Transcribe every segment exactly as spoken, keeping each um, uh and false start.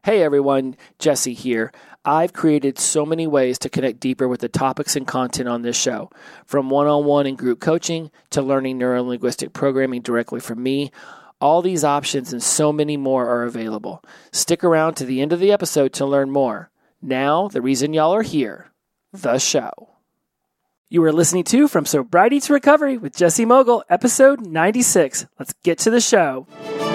Hey everyone, Jesse here. I've created so many ways to connect deeper with the topics and content on this show, from one-on-one and group coaching to learning neuro-linguistic programming directly from me. All these options and so many more are available. Stick around to the end of the episode to learn more. Now, the reason y'all are here, the show. You are listening to From Sobriety to Recovery with Jesse Mogul, episode ninety-six. Let's get to the show.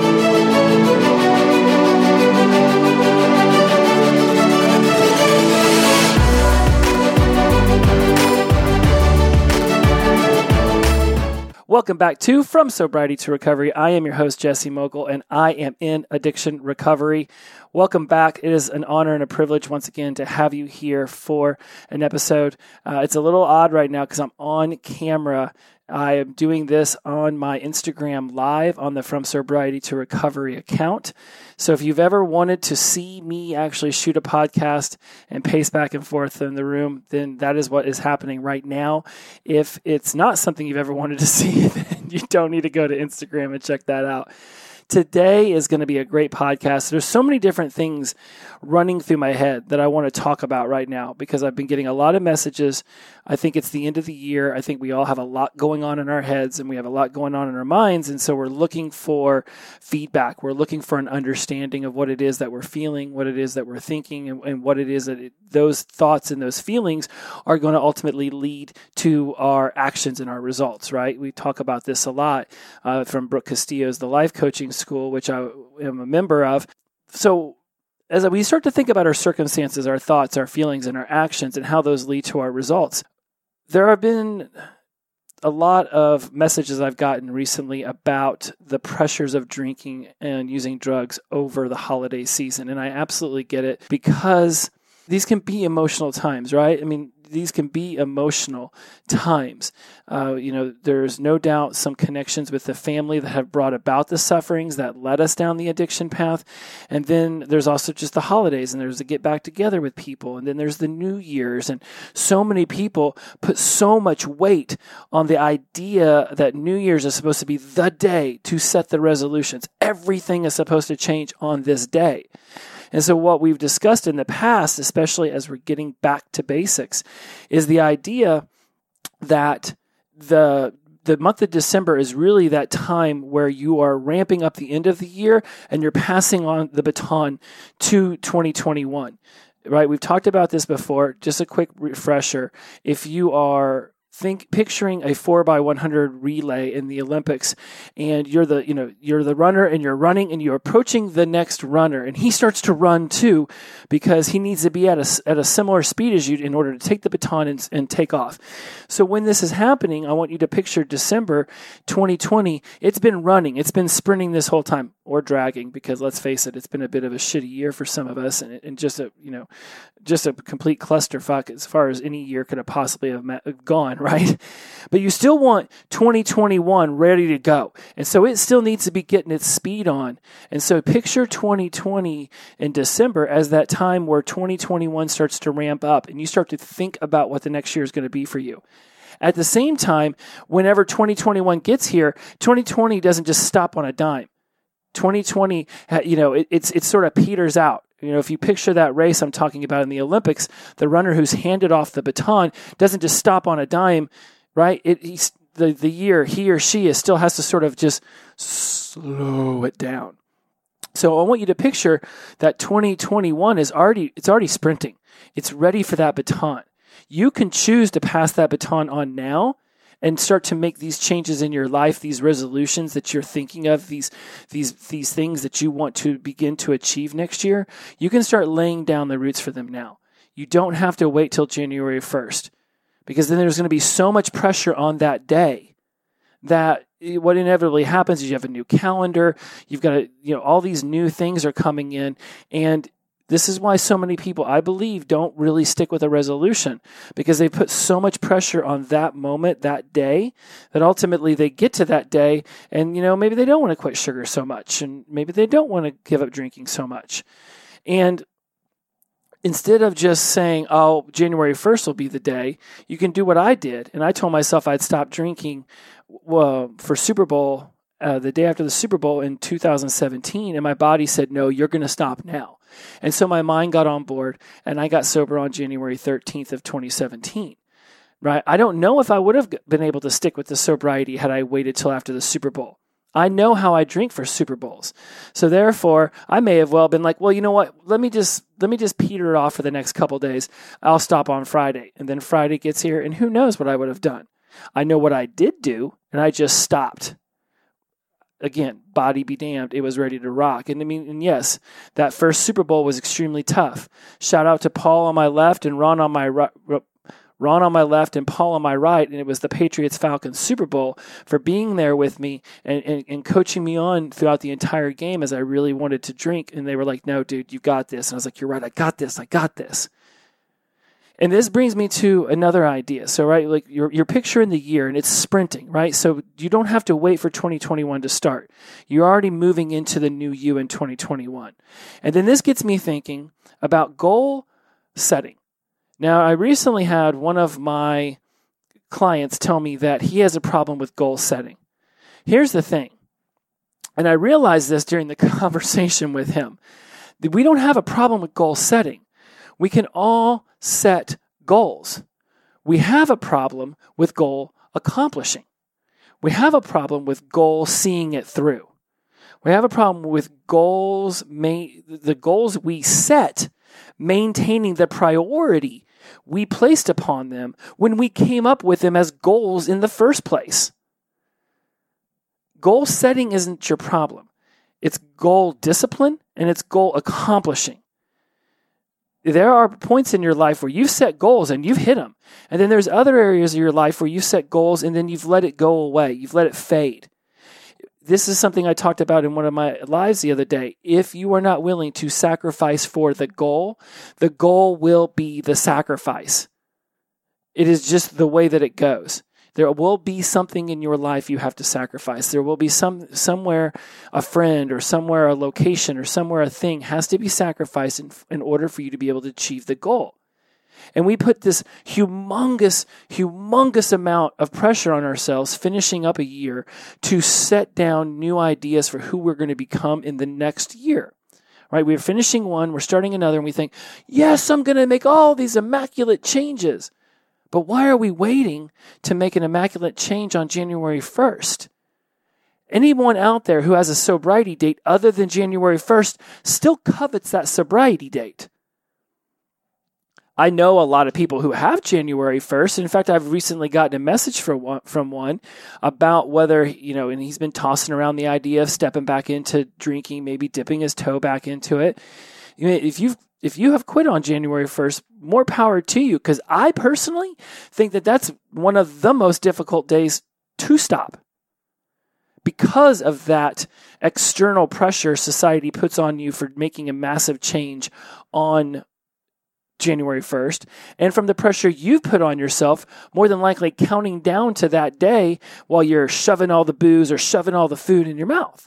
Welcome back to From Sobriety to Recovery. I am your host, Jesse Mogul, and I am in addiction recovery. Welcome back. It is an honor and a privilege once again to have you here for an episode. Uh, it's a little odd right now because I'm on camera. I am doing this on my Instagram live on the From Sobriety to Recovery account. So if you've ever wanted to see me actually shoot a podcast and pace back and forth in the room, then that is what is happening right now. If it's not something you've ever wanted to see, then you don't need to go to Instagram and check that out. Today is going to be a great podcast. There's so many different things running through my head that I want to talk about right now because I've been getting a lot of messages. I think it's the end of the year. I think we all have a lot going on in our heads and we have a lot going on in our minds. And so we're looking for feedback. We're looking for an understanding of what it is that we're feeling, what it is that we're thinking, and, and what it is that it, those thoughts and those feelings are going to ultimately lead to our actions and our results, right? We talk about this a lot uh, from Brooke Castillo's The Life Coaching School, which I am a member of. So as we start to think about our circumstances, our thoughts, our feelings, and our actions, and how those lead to our results, there have been a lot of messages I've gotten recently about the pressures of drinking and using drugs over the holiday season. And I absolutely get it because these can be emotional times, right? I mean, these can be emotional times. Uh, you know, there's no doubt some connections with the family that have brought about the sufferings that led us down the addiction path. And then there's also just the holidays, and there's the get back together with people. And then there's the New Year's. And so many people put so much weight on the idea that New Year's is supposed to be the day to set the resolutions. Everything is supposed to change on this day. And so what we've discussed in the past, especially as we're getting back to basics, is the idea that the the month of December is really that time where you are ramping up the end of the year and you're passing on the baton to twenty twenty-one, right? We've talked about this before. Just a quick refresher. If you are Think picturing a four by one hundred relay in the Olympics, and you're the you know you're the runner, and you're running, and you're approaching the next runner, and he starts to run too, because he needs to be at a at a similar speed as you in order to take the baton and, and take off. So when this is happening, I want you to picture December twenty twenty. It's been running, it's been sprinting this whole time, or dragging, because let's face it, it's been a bit of a shitty year for some of us, and, and just a you know just a complete clusterfuck as far as any year could have possibly have met, gone. Right? But you still want twenty twenty-one ready to go. And so it still needs to be getting its speed on. And so picture twenty twenty in December as that time where twenty twenty-one starts to ramp up and you start to think about what the next year is going to be for you. At the same time, whenever twenty twenty-one gets here, twenty twenty doesn't just stop on a dime. twenty twenty, you know, it, it's it sort of peters out. You know, if you picture that race I'm talking about in the Olympics, the runner who's handed off the baton doesn't just stop on a dime, right? It he's, the the year he or she is still has to sort of just slow it down. So I want you to picture that twenty twenty-one is already it's already sprinting. It's ready for that baton. You can choose to pass that baton on now and start to make these changes in your life, these resolutions that you're thinking of, these these these things that you want to begin to achieve next year. You can start laying down the roots for them now. You don't have to wait till January first, because then there's going to be so much pressure on that day that what inevitably happens is you have a new calendar, you've got a, you know, all these new things are coming in, and this is why so many people, I believe, don't really stick with a resolution, because they put so much pressure on that moment, that day, that ultimately they get to that day and, you know, maybe they don't want to quit sugar so much, and maybe they don't want to give up drinking so much. And instead of just saying, oh, January first will be the day, you can do what I did. And I told myself I'd stop drinking well, for Super Bowl uh, the day after the Super Bowl in two thousand seventeen, and my body said, no, you're going to stop now. And so my mind got on board, and I got sober on January thirteenth of twenty seventeen. Right? I don't know if I would have been able to stick with the sobriety had I waited till after the Super Bowl. I know how I drink for Super Bowls. So therefore, I may have well been like, well, you know what? Let me just let me just peter it off for the next couple days. I'll stop on Friday. And then Friday gets here, and who knows what I would have done. I know what I did do, and I just stopped. Again, body be damned, it was ready to rock. And I mean, and yes, that first Super Bowl was extremely tough. Shout out to Paul on my left and Ron on my right. Ron on my left and Paul on my right, and it was the Patriots-Falcons Super Bowl for being there with me and, and, and coaching me on throughout the entire game as I really wanted to drink. And they were like, no, dude, you got this. And I was like, you're right, I got this, I got this. And this brings me to another idea. So, right, like you're, you're picturing the year, and it's sprinting, right? So you don't have to wait for twenty twenty-one to start. You're already moving into the new you in twenty twenty-one. And then this gets me thinking about goal setting. Now, I recently had one of my clients tell me that he has a problem with goal setting. Here's the thing, and I realized this during the conversation with him, that we don't have a problem with goal setting. We can all set goals. We have a problem with goal accomplishing. We have a problem with goal seeing it through. We have a problem with goals, the goals we set, maintaining the priority we placed upon them when we came up with them as goals in the first place. Goal setting isn't your problem. It's goal discipline and it's goal accomplishing. There are points in your life where you've set goals and you've hit them. And then there's other areas of your life where you've set goals and then you've let it go away. You've let it fade. This is something I talked about in one of my lives the other day. If you are not willing to sacrifice for the goal, the goal will be the sacrifice. It is just the way that it goes. There will be something in your life you have to sacrifice. There will be some somewhere a friend or somewhere a location or somewhere a thing has to be sacrificed in, in order for you to be able to achieve the goal. And we put this humongous, humongous amount of pressure on ourselves finishing up a year to set down new ideas for who we're going to become in the next year. Right? We're finishing one, we're starting another, and we think, yes, I'm going to make all these immaculate changes. But why are we waiting to make an immaculate change on January first? Anyone out there who has a sobriety date other than January first still covets that sobriety date. I know a lot of people who have January first. In fact, I've recently gotten a message from one, from one about whether, you know, and he's been tossing around the idea of stepping back into drinking, maybe dipping his toe back into it. You know, if you've If you have quit on January first, more power to you, because I personally think that that's one of the most difficult days to stop because of that external pressure society puts on you for making a massive change on January first, and from the pressure you've put on yourself, more than likely counting down to that day while you're shoving all the booze or shoving all the food in your mouth.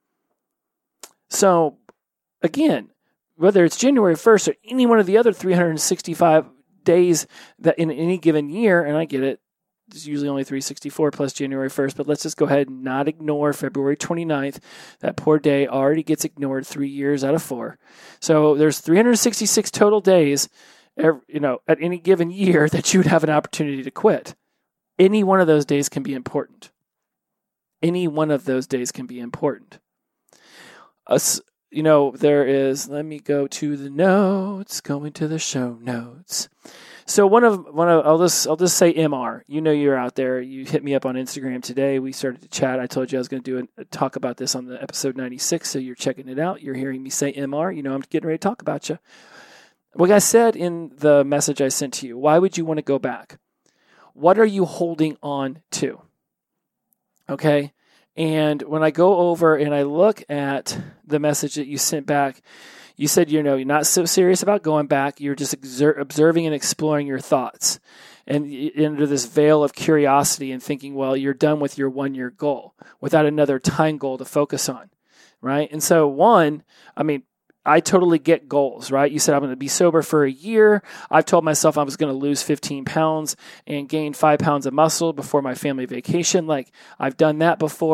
So, again, whether it's January first or any one of the other three hundred sixty-five days that in any given year, and I get it, it's usually only three hundred sixty-four plus January first, but let's just go ahead and not ignore February twenty-ninth. That poor day already gets ignored three years out of four. So there's three hundred sixty-six total days, every, you know, at any given year that you would have an opportunity to quit. Any one of those days can be important. Any one of those days can be important. Us. You know, there is, let me go to the notes, going to the show notes. So one of, one of, I'll just, I'll just say M R. You know, you're out there. You hit me up on Instagram today. We started to chat. I told you I was going to do a, a talk about this on the episode ninety-six. So you're checking it out. You're hearing me say M R. You know, I'm getting ready to talk about you. Like I said in the message I sent to you, why would you want to go back? What are you holding on to? Okay. And when I go over and I look at the message that you sent back, you said, you know, you're not so serious about going back. You're just exer- observing and exploring your thoughts. And under this veil of curiosity and thinking, well, you're done with your one-year goal without another time goal to focus on, right? And so one, I mean, I totally get goals, right? You said I'm going to be sober for a year. I've told myself I was going to lose fifteen pounds and gain five pounds of muscle before my family vacation. Like, I've done that before. I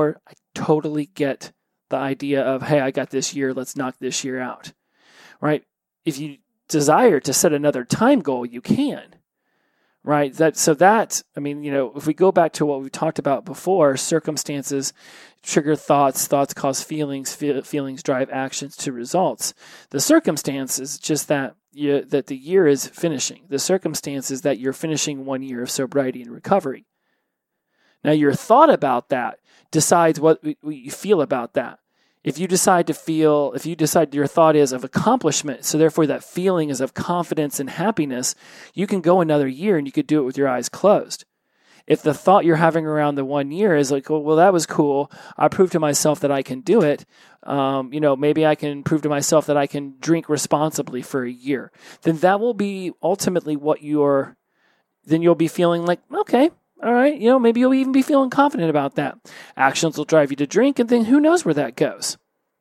totally get the idea of, hey, I got this year, let's knock this year out, right? If you desire to set another time goal, you can, right? That so that, I mean, you know, if we go back to what we talked about before, circumstances trigger thoughts, thoughts cause feelings, fe- feelings drive actions to results. The circumstance is just that you, that the year is finishing. The circumstance is that you're finishing one year of sobriety and recovery. Now, your thought about that decides what, what you feel about that. If you decide to feel, if you decide your thought is of accomplishment, so therefore that feeling is of confidence and happiness, you can go another year and you could do it with your eyes closed. If the thought you're having around the one year is like, well, well that was cool, I proved to myself that I can do it, um, you know, maybe I can prove to myself that I can drink responsibly for a year, then that will be ultimately what you're, then you'll be feeling like, okay, all right, you know, maybe you'll even be feeling confident about that. Actions will drive you to drink, and then who knows where that goes,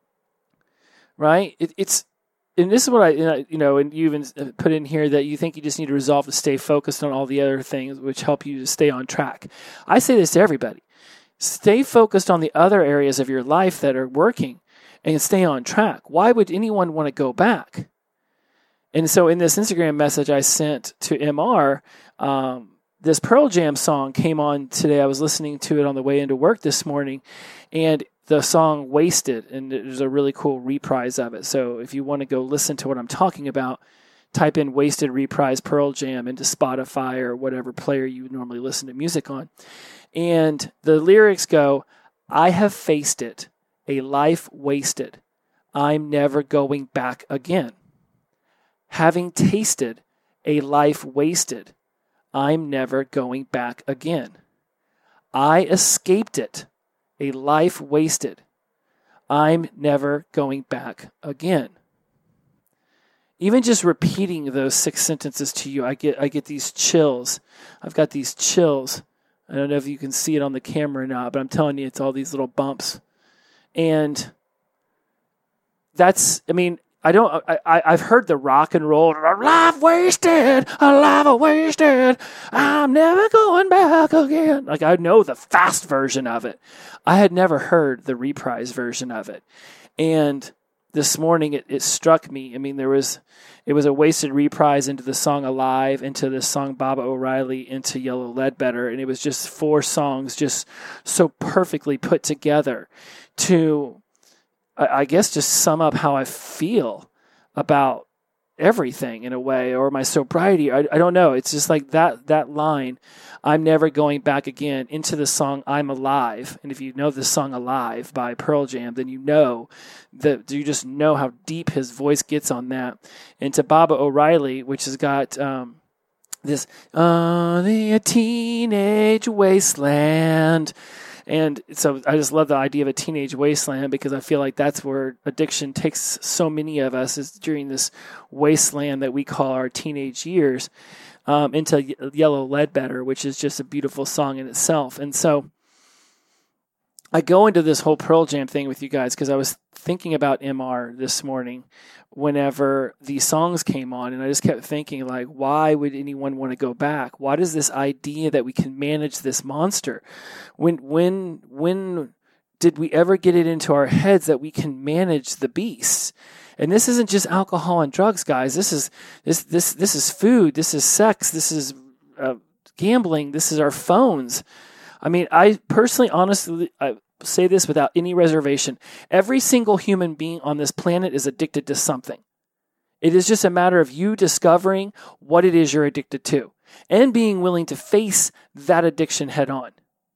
right? It, it's, and this is what I, you know, and you even put in here that you think you just need to resolve to stay focused on all the other things which help you to stay on track. I say this to everybody. Stay focused on the other areas of your life that are working and stay on track. Why would anyone want to go back? And so in this Instagram message I sent to M R, um, this Pearl Jam song came on today. I was listening to it on the way into work this morning, and the song Wasted, and there's a really cool reprise of it. So if you want to go listen to what I'm talking about, type in Wasted reprise Pearl Jam into Spotify or whatever player you would normally listen to music on. And the lyrics go, I have faced it, a life wasted. I'm never going back again. Having tasted a life wasted, I'm never going back again. I escaped it, a life wasted. I'm never going back again. Even just repeating those six sentences to you, I get I get these chills. I've got these chills. I don't know if you can see it on the camera or not, but I'm telling you, it's all these little bumps. And that's, I mean, I don't, I, I, I've heard the rock and roll, a life wasted, a life wasted, I'm never going back again. Like, I know the fast version of it. I had never heard the reprise version of it. And this morning it, it struck me. I mean, there was, it was a wasted reprise into the song Alive, into the song Baba O'Reilly, into Yellow Ledbetter. And it was just four songs just so perfectly put together to, I guess, just sum up how I feel about everything in a way, or my sobriety. I, I don't know. It's just like that that line, I'm never going back again, into the song I'm Alive. And if you know the song Alive by Pearl Jam, then you know that you just know how deep his voice gets on that. And to Baba O'Reilly, which has got um, this, on the teenage wasteland. And so I just love the idea of a teenage wasteland, because I feel like that's where addiction takes so many of us, is during this wasteland that we call our teenage years, um, into Yellow Ledbetter, which is just a beautiful song in itself. And so I go into this whole Pearl Jam thing with you guys because I was thinking about M R this morning whenever these songs came on, and I just kept thinking, like, why would anyone want to go back? Why does this idea that we can manage this monster? When when when did we ever get it into our heads that we can manage the beast? And this isn't just alcohol and drugs, guys. This is this this this is food. This is sex. This is uh, gambling. This is our phones. I mean, I personally, honestly, I say this without any reservation. Every single human being on this planet is addicted to something. It is just a matter of you discovering what it is you're addicted to and being willing to face that addiction head on.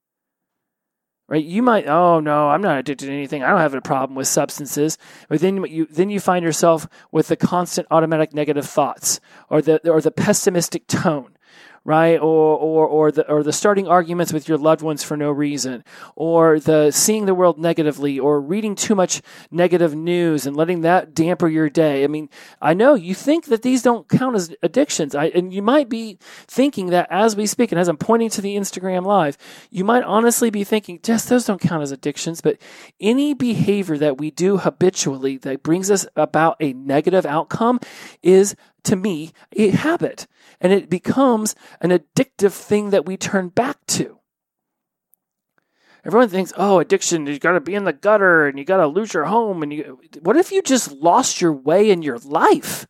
Right? You might, oh no, I'm not addicted to anything. I don't have a problem with substances. But then you then you find yourself with the constant automatic negative thoughts, or the or the pessimistic tone. Right, or or or the or the starting arguments with your loved ones for no reason, or the seeing the world negatively, or reading too much negative news and letting that damper your day. I mean, I know you think that these don't count as addictions, I, and you might be thinking that as we speak, and as I'm pointing to the Instagram Live, you might honestly be thinking, Jess, those don't count as addictions. But any behavior that we do habitually that brings us about a negative outcome is, to me, a habit. And it becomes an addictive thing that we turn back to. Everyone thinks, oh, addiction, you got to be in the gutter and you got to lose your home. And you, what if you just lost your way in your life?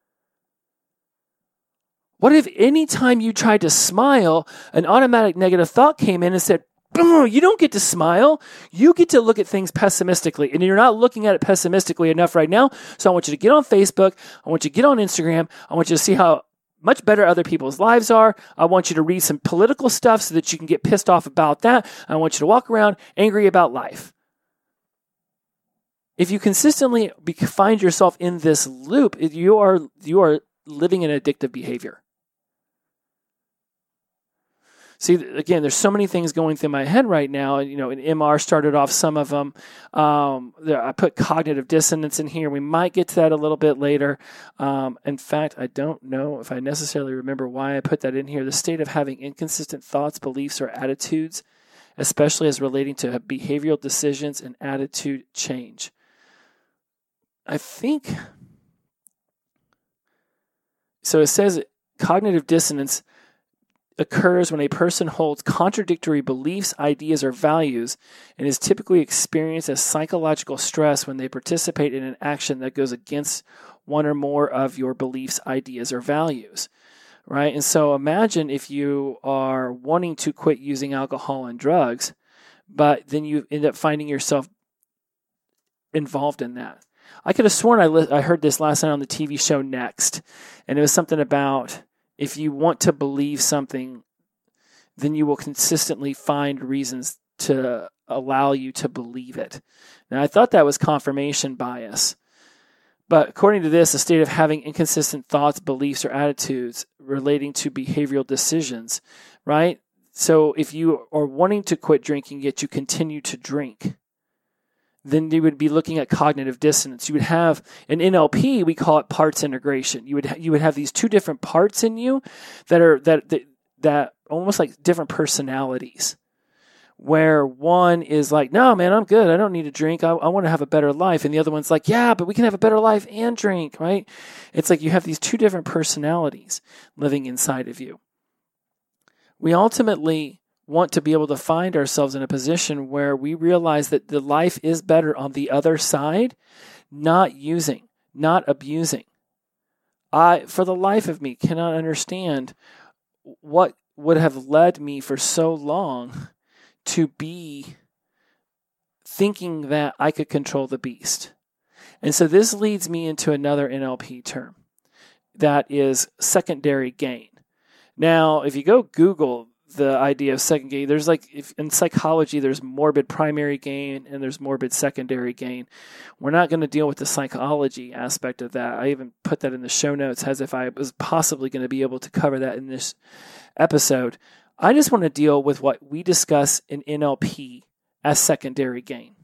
What if any time you tried to smile, an automatic negative thought came in and said, you don't get to smile. You get to look at things pessimistically. And you're not looking at it pessimistically enough right now. So I want you to get on Facebook. I want you to get on Instagram. I want you to see how much better other people's lives are. I want you to read some political stuff so that you can get pissed off about that. I want you to walk around angry about life. If you consistently be, find yourself in this loop, you are you are living an addictive behavior. See, again, there's so many things going through my head right now. You know, an M R started off some of them. Um, I put cognitive dissonance in here. We might get to that a little bit later. Um, in fact, I don't know if I necessarily remember why I put that in here. The state of having inconsistent thoughts, beliefs, or attitudes, especially as relating to behavioral decisions and attitude change. I think, so it says cognitive dissonance occurs when a person holds contradictory beliefs, ideas, or values and is typically experienced as psychological stress when they participate in an action that goes against one or more of your beliefs, ideas, or values, right? And so imagine if you are wanting to quit using alcohol and drugs, but then you end up finding yourself involved in that. I could have sworn I, li- I heard this last night on the T V show Next, and it was something about if you want to believe something, then you will consistently find reasons to allow you to believe it. Now, I thought that was confirmation bias. But according to this, a state of having inconsistent thoughts, beliefs, or attitudes relating to behavioral decisions, right? So if you are wanting to quit drinking, yet you continue to drink, then you would be looking at cognitive dissonance. You would have, in N L P, we call it parts integration. You would ha- you would have these two different parts in you that are that that, that almost like different personalities, where one is like, no, man, I'm good. I don't need to drink. I, I want to have a better life. And the other one's like, yeah, but we can have a better life and drink, right? It's like you have these two different personalities living inside of you. We ultimately want to be able to find ourselves in a position where we realize that the life is better on the other side, not using, not abusing. I, for the life of me, cannot understand what would have led me for so long to be thinking that I could control the beast. And so this leads me into another N L P term that is secondary gain. Now, if you go Google the idea of second gain, there's like, if in psychology, there's morbid primary gain and there's morbid secondary gain. We're not going to deal with the psychology aspect of that. I even put that in the show notes as if I was possibly going to be able to cover that in this episode. I just want to deal with what we discuss in N L P as secondary gain.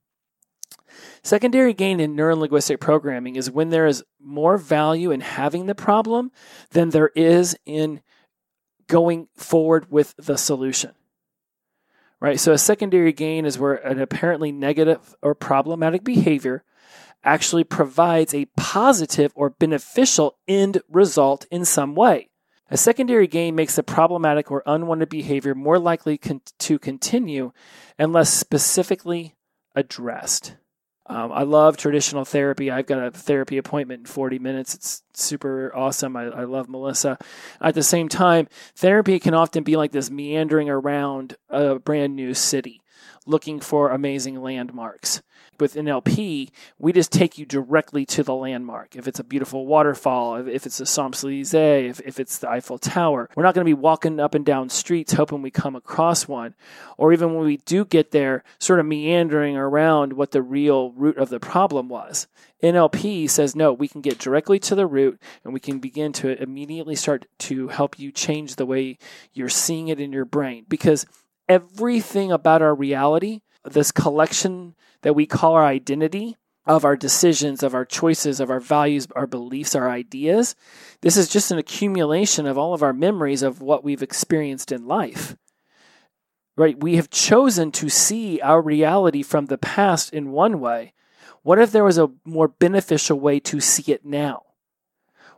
Secondary gain in neurolinguistic programming is when there is more value in having the problem than there is in going forward with the solution, right? So a secondary gain is where an apparently negative or problematic behavior actually provides a positive or beneficial end result in some way. A secondary gain makes the problematic or unwanted behavior more likely con- to continue unless specifically addressed. Um, I love traditional therapy. I've got a therapy appointment in forty minutes. It's super awesome. I, I love Melissa. At the same time, therapy can often be like this meandering around a brand new city, looking for amazing landmarks. With N L P, we just take you directly to the landmark. If it's a beautiful waterfall, if, if it's the Champs-Élysées, if, if it's the Eiffel Tower, we're not going to be walking up and down streets hoping we come across one. Or even when we do get there, sort of meandering around what the real root of the problem was. N L P says, no, we can get directly to the root and we can begin to immediately start to help you change the way you're seeing it in your brain. Because everything about our reality, this collection that we call our identity, of our decisions, of our choices, of our values, our beliefs, our ideas, this is just an accumulation of all of our memories of what we've experienced in life. Right? We have chosen to see our reality from the past in one way. What if there was a more beneficial way to see it now?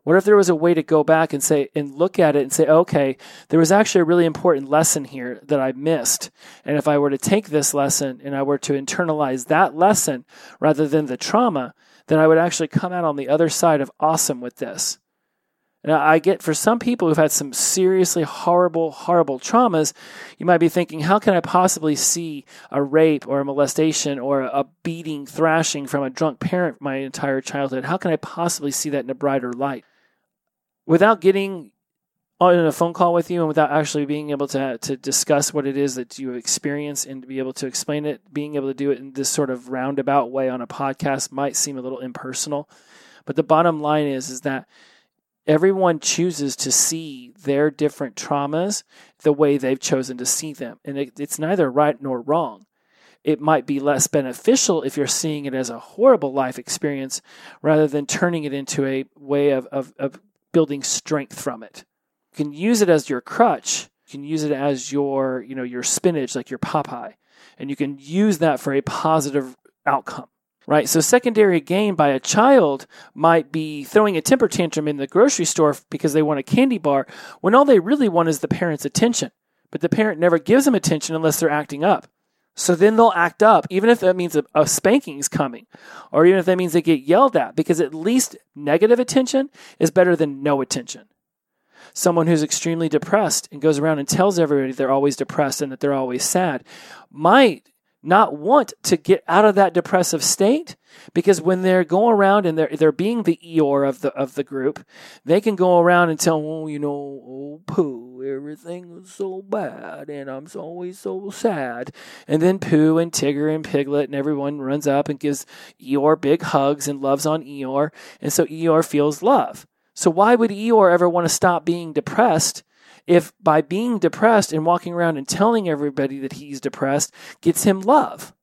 What if there was a way to go back and say, and look at it and say, okay, there was actually a really important lesson here that I missed. And if I were to take this lesson and I were to internalize that lesson rather than the trauma, then I would actually come out on the other side of awesome with this. Now, I get for some people who've had some seriously horrible, horrible traumas, you might be thinking, how can I possibly see a rape or a molestation or a beating, thrashing from a drunk parent my entire childhood? How can I possibly see that in a brighter light? Without getting on a phone call with you and without actually being able to, to discuss what it is that you experience and to be able to explain it, being able to do it in this sort of roundabout way on a podcast might seem a little impersonal. But the bottom line is, is that everyone chooses to see their different traumas the way they've chosen to see them. And it, it's neither right nor wrong. It might be less beneficial if you're seeing it as a horrible life experience rather than turning it into a way of, of, of building strength from it. You can use it as your crutch. You can use it as your, you know, your spinach, like your Popeye. And you can use that for a positive outcome. Right, so secondary gain by a child might be throwing a temper tantrum in the grocery store because they want a candy bar when all they really want is the parent's attention. But the parent never gives them attention unless they're acting up. So then they'll act up, even if that means a, a spanking is coming, or even if that means they get yelled at, because at least negative attention is better than no attention. Someone who's extremely depressed and goes around and tells everybody they're always depressed and that they're always sad might not want to get out of that depressive state, because when they're going around and they're they're being the Eeyore of the of the group, they can go around and tell, oh, you know, oh, Pooh, everything is so bad, and I'm always so sad. And then Pooh and Tigger and Piglet and everyone runs up and gives Eeyore big hugs and loves on Eeyore, and so Eeyore feels love. So why would Eeyore ever want to stop being depressed if by being depressed and walking around and telling everybody that he's depressed gets him love?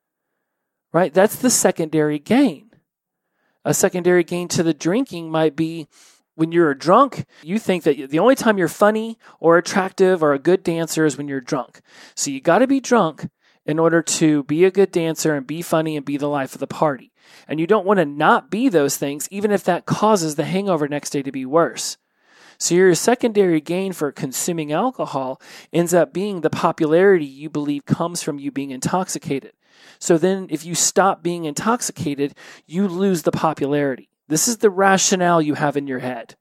Right? That's the secondary gain. A secondary gain to the drinking might be when you're a drunk, you think that the only time you're funny or attractive or a good dancer is when you're drunk. So you got to be drunk in order to be a good dancer and be funny and be the life of the party. And you don't want to not be those things, even if that causes the hangover next day to be worse. So your secondary gain for consuming alcohol ends up being the popularity you believe comes from you being intoxicated. So then if you stop being intoxicated, you lose the popularity. This is the rationale you have in your head.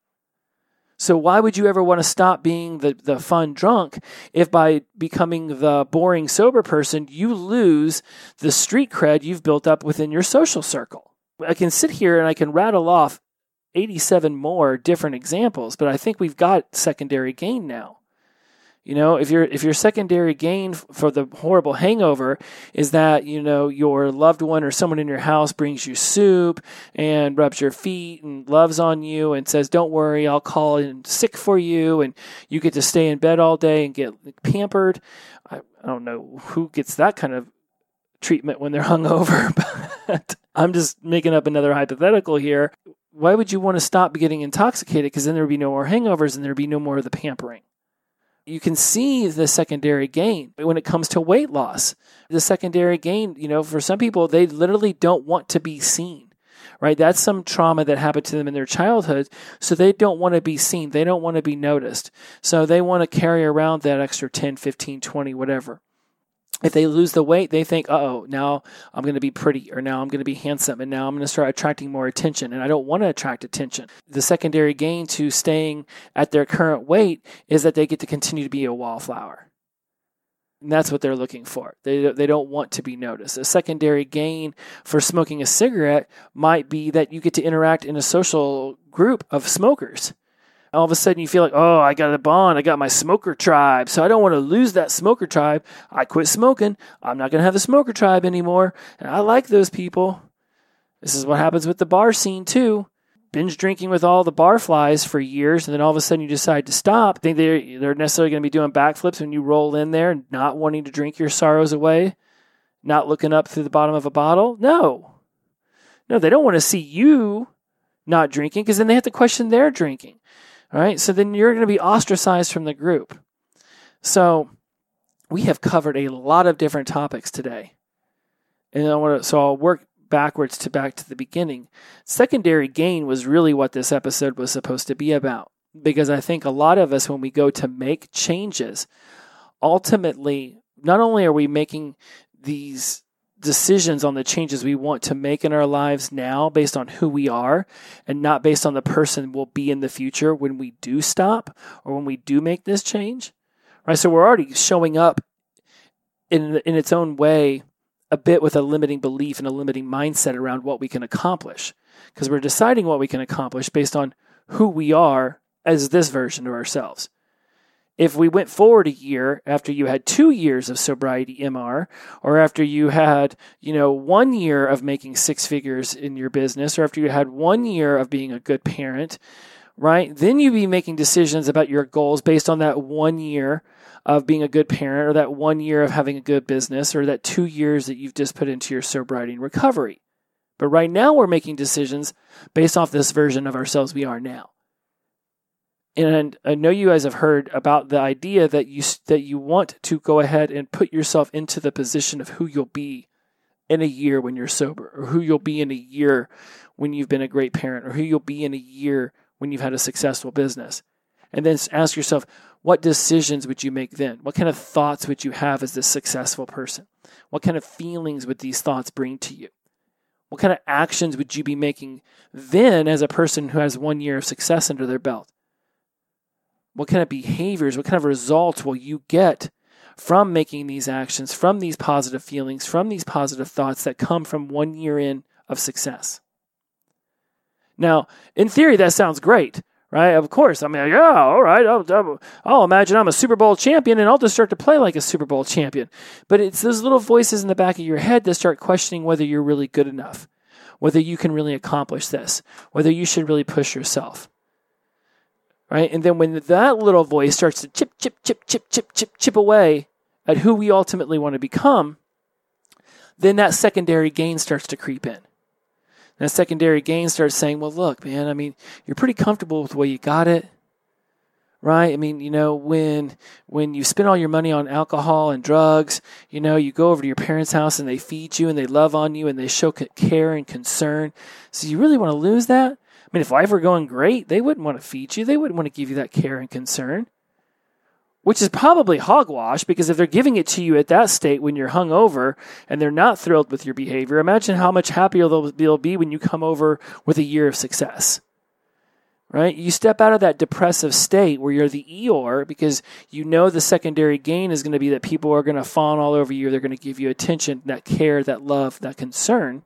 So why would you ever want to stop being the, the fun drunk if by becoming the boring sober person, you lose the street cred you've built up within your social circle? I can sit here and I can rattle off eighty-seven more different examples, but I think we've got secondary gain now. You know, if your if your secondary gain for the horrible hangover is that, you know, your loved one or someone in your house brings you soup and rubs your feet and loves on you and says, don't worry, I'll call in sick for you, and you get to stay in bed all day and get pampered. I, I don't know who gets that kind of treatment when they're hungover, but I'm just making up another hypothetical here. Why would you want to stop getting intoxicated? Because then there would be no more hangovers and there would be no more of the pampering. You can see the secondary gain when it comes to weight loss. The secondary gain, you know, for some people, they literally don't want to be seen, right? That's some trauma that happened to them in their childhood. So they don't want to be seen. They don't want to be noticed. So they want to carry around that extra ten, fifteen, twenty, whatever. If they lose the weight, they think, uh-oh, now I'm going to be pretty, or now I'm going to be handsome, and now I'm going to start attracting more attention, and I don't want to attract attention. The secondary gain to staying at their current weight is that they get to continue to be a wallflower. And that's what they're looking for. They, they don't want to be noticed. A secondary gain for smoking a cigarette might be that you get to interact in a social group of smokers. All of a sudden you feel like, oh, I got a bond. I got my smoker tribe. So I don't want to lose that smoker tribe. I quit smoking. I'm not going to have the smoker tribe anymore. And I like those people. This is what happens with the bar scene too. Binge drinking with all the bar flies for years, and then all of a sudden you decide to stop. Think they're, they're necessarily going to be doing backflips when you roll in there and not wanting to drink your sorrows away, not looking up through the bottom of a bottle? No. No, they don't want to see you not drinking, because then they have to question their drinking. All right, so then you're going to be ostracized from the group. So we have covered a lot of different topics today. And I want to, so I'll work backwards to back to the beginning, secondary gain was really what this episode was supposed to be about. Because I think a lot of us, when we go to make changes, ultimately, not only are we making these decisions on the changes we want to make in our lives now based on who we are and not based on the person we'll be in the future when we do stop or when we do make this change, right? So we're already showing up in in its own way a bit with a limiting belief and a limiting mindset around what we can accomplish, because we're deciding what we can accomplish based on who we are as this version of ourselves. If we went forward a year after you had two years of sobriety M R, or after you had, you know, one year of making six figures in your business, or after you had one year of being a good parent, right? Then you'd be making decisions about your goals based on that one year of being a good parent, or that one year of having a good business, or that two years that you've just put into your sobriety and recovery. But right now we're making decisions based off this version of ourselves we are now. And I know you guys have heard about the idea that you that you want to go ahead and put yourself into the position of who you'll be in a year when you're sober, or who you'll be in a year when you've been a great parent, or who you'll be in a year when you've had a successful business. And then ask yourself, what decisions would you make then? What kind of thoughts would you have as this successful person? What kind of feelings would these thoughts bring to you? What kind of actions would you be making then as a person who has one year of success under their belt? What kind of behaviors, what kind of results will you get from making these actions, from these positive feelings, from these positive thoughts that come from one year in of success? Now, in theory, that sounds great, right? Of course. I mean, yeah, all right. I'll, I'll, I'll imagine I'm a Super Bowl champion and I'll just start to play like a Super Bowl champion. But it's those little voices in the back of your head that start questioning whether you're really good enough, whether you can really accomplish this, whether you should really push yourself. Right? And then when that little voice starts to chip, chip, chip, chip, chip, chip, chip away at who we ultimately want to become, then that secondary gain starts to creep in. And that secondary gain starts saying, well, look, man, I mean, you're pretty comfortable with the way you got it, right? I mean, you know, when when you spend all your money on alcohol and drugs, you know, you go over to your parents' house and they feed you and they love on you and they show care and concern. So you really want to lose that? I mean, if life were going great, they wouldn't want to feed you. They wouldn't want to give you that care and concern, which is probably hogwash, because if they're giving it to you at that state when you're hungover and they're not thrilled with your behavior, imagine how much happier they'll be when you come over with a year of success, right? You step out of that depressive state where you're the Eeyore because you know the secondary gain is going to be that people are going to fawn all over you. They're going to give you attention, that care, that love, that concern.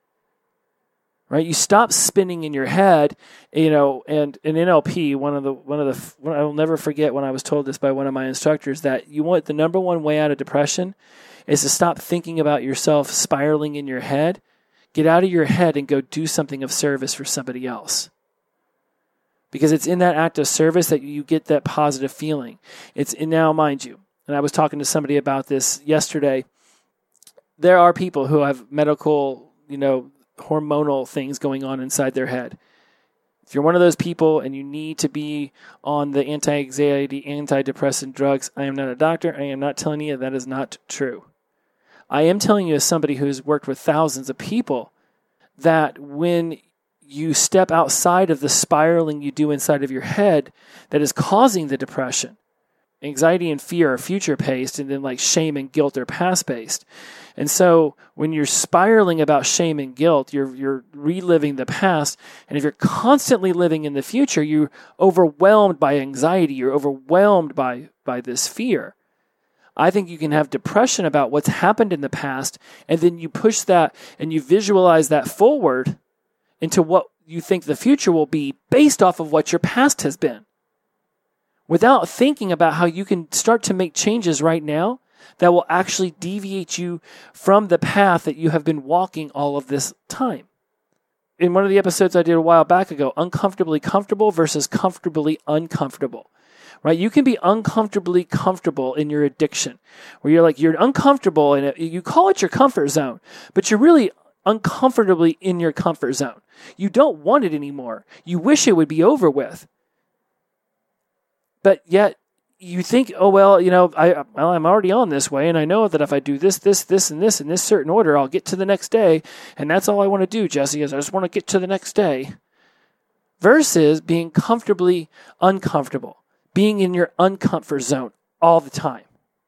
Right, you stop spinning in your head, you know, and in N L P, one of the one of the one, I will never forget when I was told this by one of my instructors, that you want the number one way out of depression is to stop thinking about yourself spiraling in your head. Get out of your head and go do something of service for somebody else. Because it's in that act of service that you get that positive feeling. It's in, now, mind you, and I was talking to somebody about this yesterday. There are people who have medical, you know, hormonal things going on inside their head. If you're one of those people and you need to be on the anti-anxiety, antidepressant drugs, I am not a doctor. I am not telling you that is not true. I am telling you as somebody who's worked with thousands of people that when you step outside of the spiraling you do inside of your head that is causing the depression, anxiety and fear are future-paced, and then like shame and guilt are past-based. And so when you're spiraling about shame and guilt, you're you're reliving the past. And if you're constantly living in the future, you're overwhelmed by anxiety. You're overwhelmed by, by this fear. I think you can have depression about what's happened in the past, and then you push that and you visualize that forward into what you think the future will be based off of what your past has been, without thinking about how you can start to make changes right now that will actually deviate you from the path that you have been walking all of this time. In one of the episodes I did a while back ago, uncomfortably comfortable versus comfortably uncomfortable, right? You can be uncomfortably comfortable in your addiction, where you're like, you're uncomfortable and you call it your comfort zone, but you're really uncomfortably in your comfort zone. You don't want it anymore. You wish it would be over with. But yet, you think, oh, well, you know, I, well, I'm already on this way, and I know that if I do this, this, this, and this in this certain order, I'll get to the next day, and that's all I want to do, Jesse, is I just want to get to the next day. Versus being comfortably uncomfortable, being in your uncomfort zone all the time.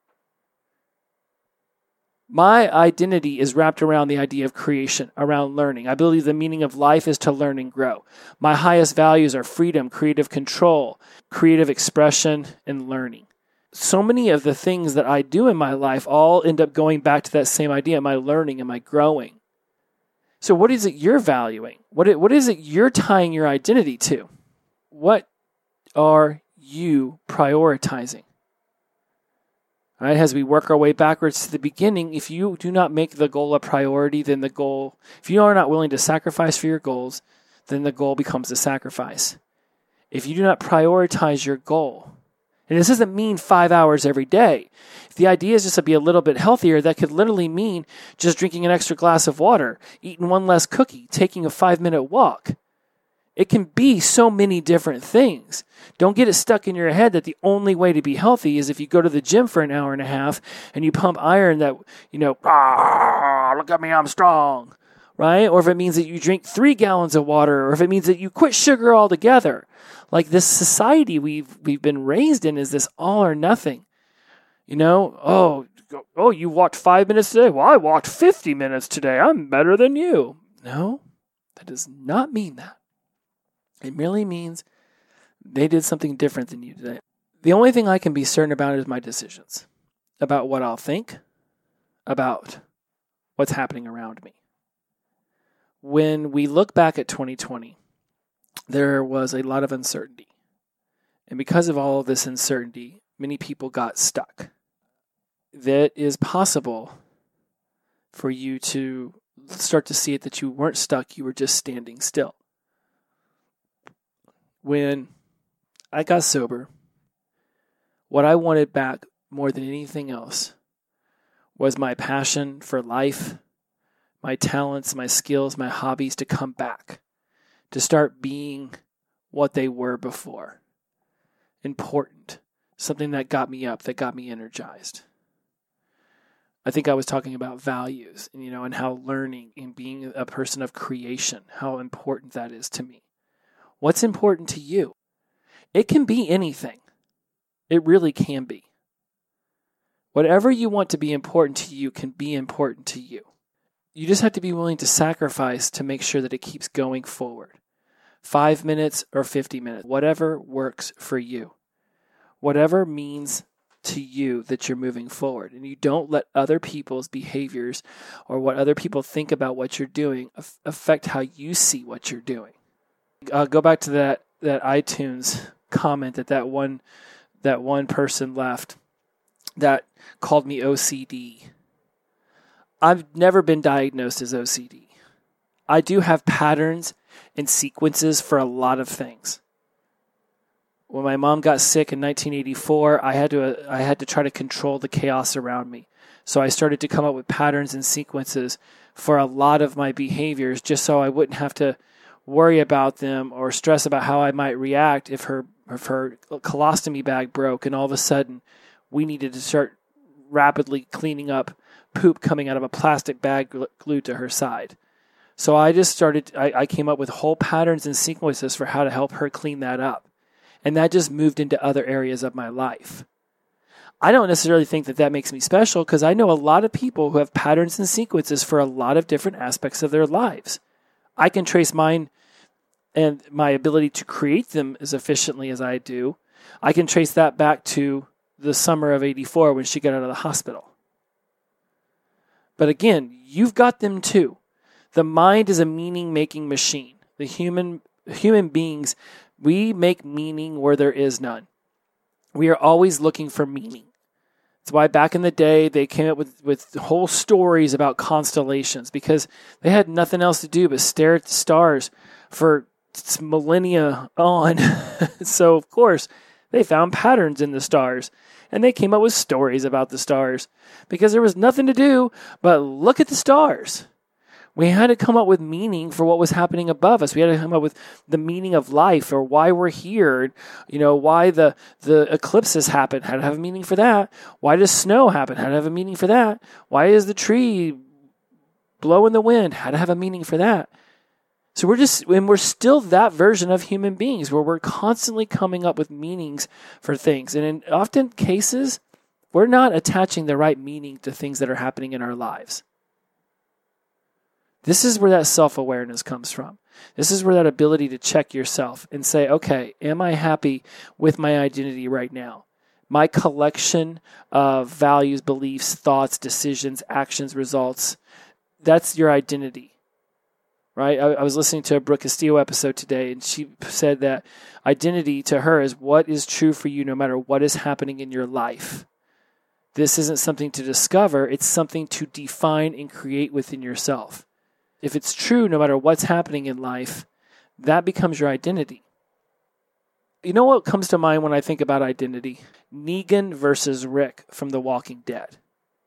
My identity is wrapped around the idea of creation, around learning. I believe the meaning of life is to learn and grow. My highest values are freedom, creative control, creative expression, and learning. So many of the things that I do in my life all end up going back to that same idea. Am I learning? Am I growing? So what is it you're valuing? What it, what is it you're tying your identity to? What are you prioritizing? All right, as we work our way backwards to the beginning, if you do not make the goal a priority, then the goal, if you are not willing to sacrifice for your goals, then the goal becomes a sacrifice. If you do not prioritize your goal, and this doesn't mean five hours every day. If the idea is just to be a little bit healthier, that could literally mean just drinking an extra glass of water, eating one less cookie, taking a five-minute walk. It can be so many different things. Don't get it stuck in your head that the only way to be healthy is if you go to the gym for an hour and a half and you pump iron that, you know, ah, look at me, I'm strong, right? Or if it means that you drink three gallons of water, or if it means that you quit sugar altogether. Like this society we've we've been raised in is this all or nothing. You know, oh, oh, you walked five minutes today. Well, I walked fifty minutes today. I'm better than you. No, that does not mean that. It merely means they did something different than you today. The only thing I can be certain about is my decisions, about what I'll think, about what's happening around me. When we look back at twenty twenty, there was a lot of uncertainty. And because of all of this uncertainty, many people got stuck. That is possible for you to start to see it that you weren't stuck, you were just standing still. When I got sober, what I wanted back more than anything else was my passion for life, my talents, my skills, my hobbies to come back, to start being what they were before. Important. Something that got me up, that got me energized. I think I was talking about values, and you know, and how learning and being a person of creation, how important that is to me. What's important to you? It can be anything. It really can be. Whatever you want to be important to you can be important to you. You just have to be willing to sacrifice to make sure that it keeps going forward. Five minutes or fifty minutes, whatever works for you. Whatever means to you that you're moving forward. And you don't let other people's behaviors or what other people think about what you're doing affect how you see what you're doing. I'll go back to that, that iTunes comment that that one, that one person left that called me O C D. I've never been diagnosed as O C D. I do have patterns and sequences for a lot of things. When my mom got sick in nineteen eighty-four, I had to uh, I had to try to control the chaos around me. So I started to come up with patterns and sequences for a lot of my behaviors just so I wouldn't have to worry about them or stress about how I might react if her if her colostomy bag broke and all of a sudden we needed to start rapidly cleaning up poop coming out of a plastic bag gl- glued to her side. So I just started, I, I came up with whole patterns and sequences for how to help her clean that up. And that just moved into other areas of my life. I don't necessarily think that that makes me special because I know a lot of people who have patterns and sequences for a lot of different aspects of their lives. I can trace mine and my ability to create them as efficiently as I do. I can trace that back to the summer of eighty-four when she got out of the hospital. But again, you've got them too. The mind is a meaning-making machine. The human human beings, we make meaning where there is none. We are always looking for meaning. That's why back in the day, they came up with, with whole stories about constellations because they had nothing else to do but stare at the stars for millennia on. So, of course, they found patterns in the stars. And they came up with stories about the stars because there was nothing to do but look at the stars. We had to come up with meaning for what was happening above us. We had to come up with the meaning of life, or why we're here. You know, why the, the eclipses happen. Had to have a meaning for that. Why does snow happen? Had to have a meaning for that. Why is the tree blow in the wind? Had to have a meaning for that. So we're just, and we're still that version of human beings where we're constantly coming up with meanings for things. And in often cases, we're not attaching the right meaning to things that are happening in our lives. This is where that self-awareness comes from. This is where that ability to check yourself and say, okay, am I happy with my identity right now? My collection of values, beliefs, thoughts, decisions, actions, results, that's your identity, right? I, I was listening to a Brooke Castillo episode today, and she said that identity to her is what is true for you no matter what is happening in your life. This isn't something to discover, it's something to define and create within yourself. If it's true, no matter what's happening in life, that becomes your identity. You know what comes to mind when I think about identity? Negan versus Rick from The Walking Dead.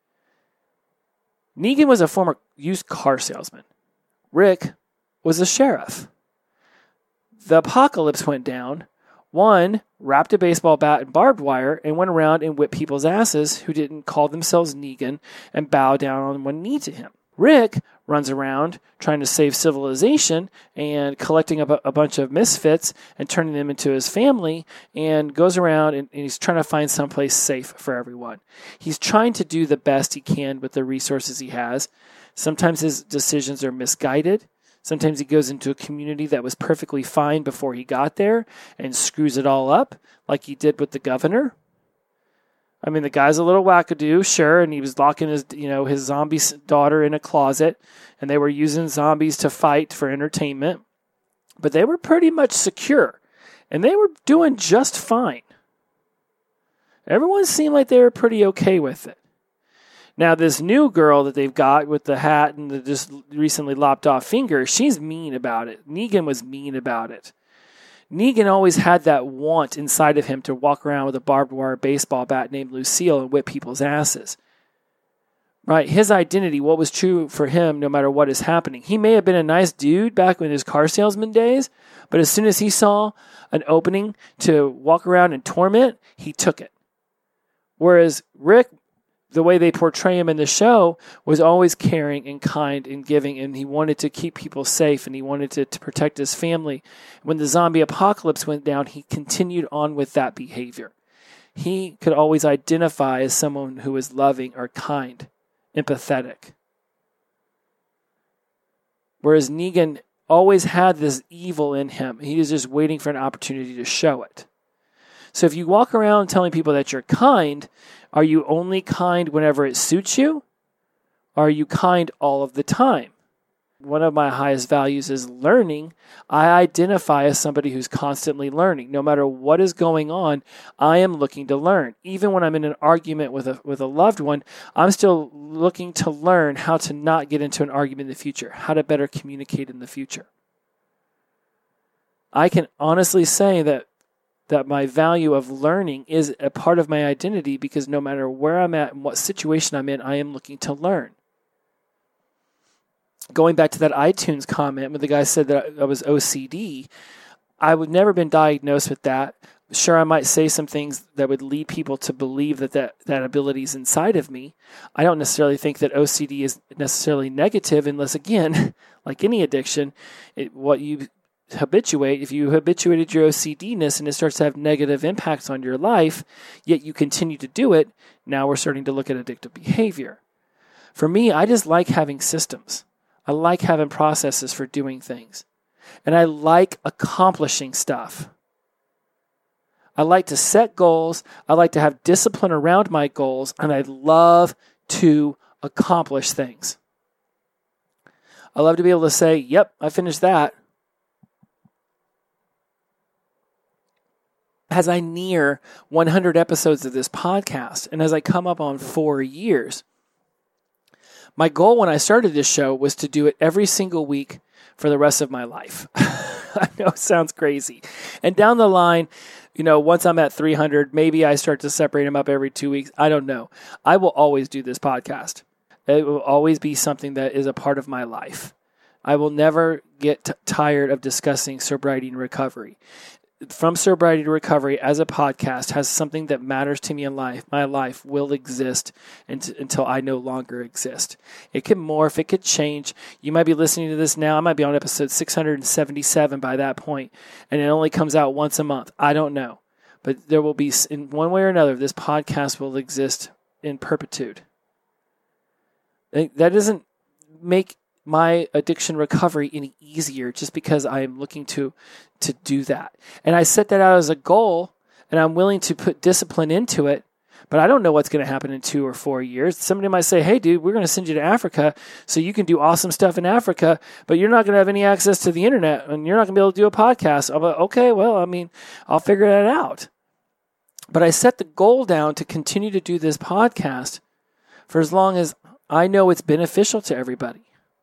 Negan was a former used car salesman. Rick was a sheriff. The apocalypse went down. One wrapped a baseball bat in barbed wire and went around and whipped people's asses who didn't call themselves Negan and bow down on one knee to him. Rick runs around trying to save civilization and collecting a, b- a bunch of misfits and turning them into his family, and goes around and, and he's trying to find someplace safe for everyone. He's trying to do the best he can with the resources he has. Sometimes his decisions are misguided. Sometimes he goes into a community that was perfectly fine before he got there and screws it all up, like he did with the governor. I mean, the guy's a little wackadoo, sure, and he was locking his, you know, his zombie daughter in a closet, and they were using zombies to fight for entertainment, but they were pretty much secure, and they were doing just fine. Everyone seemed like they were pretty okay with it. Now, this new girl that they've got with the hat and the just recently lopped off finger, she's mean about it. Negan was mean about it. Negan always had that want inside of him to walk around with a barbed wire baseball bat named Lucille and whip people's asses. Right? His identity, what was true for him no matter what is happening. He may have been a nice dude back in his car salesman days, but as soon as he saw an opening to walk around and torment, he took it. Whereas Rick, the way they portray him in the show, was always caring and kind and giving, and he wanted to keep people safe, and he wanted to, to protect his family. When the zombie apocalypse went down, he continued on with that behavior. He could always identify as someone who was loving or kind, empathetic. Whereas Negan always had this evil in him. He was just waiting for an opportunity to show it. So if you walk around telling people that you're kind, are you only kind whenever it suits you? Or are you kind all of the time? One of my highest values is learning. I identify as somebody who's constantly learning. No matter what is going on, I am looking to learn. Even when I'm in an argument with a with a loved one, I'm still looking to learn how to not get into an argument in the future, how to better communicate in the future. I can honestly say that that my value of learning is a part of my identity, because no matter where I'm at and what situation I'm in, I am looking to learn. Going back to that iTunes comment when the guy said that I was O C D, I would never been diagnosed with that. Sure, I might say some things that would lead people to believe that that, that ability is inside of me. I don't necessarily think that O C D is necessarily negative, unless, again, like any addiction, it, what you habituate, if you habituated your O C D-ness and it starts to have negative impacts on your life, yet you continue to do it, now we're starting to look at addictive behavior. For me, I just like having systems. I like having processes for doing things. And I like accomplishing stuff. I like to set goals. I like to have discipline around my goals. And I love to accomplish things. I love to be able to say, yep, I finished that. As I near one hundred episodes of this podcast, and as I come up on four years, my goal when I started this show was to do it every single week for the rest of my life. I know it sounds crazy. And down the line, you know, once I'm at three hundred, maybe I start to separate them up every two weeks. I don't know. I will always do this podcast. It will always be something that is a part of my life. I will never get t- tired of discussing sobriety and recovery. From Sobriety to Recovery as a podcast has something that matters to me in life. My life will exist unt- until I no longer exist. It could morph. It could change. You might be listening to this now. I might be on episode six hundred seventy-seven by that point, and it only comes out once a month. I don't know. But there will be, in one way or another, this podcast will exist in perpetuity. That doesn't make my addiction recovery any easier just because I am looking to to do that. And I set that out as a goal, and I'm willing to put discipline into it, but I don't know what's going to happen in two or four years. Somebody might say, hey, dude, we're going to send you to Africa so you can do awesome stuff in Africa, but you're not going to have any access to the internet, and you're not going to be able to do a podcast. I'm like, okay, well, I mean, I'll figure that out. But I set the goal down to continue to do this podcast for as long as I know it's beneficial to everybody.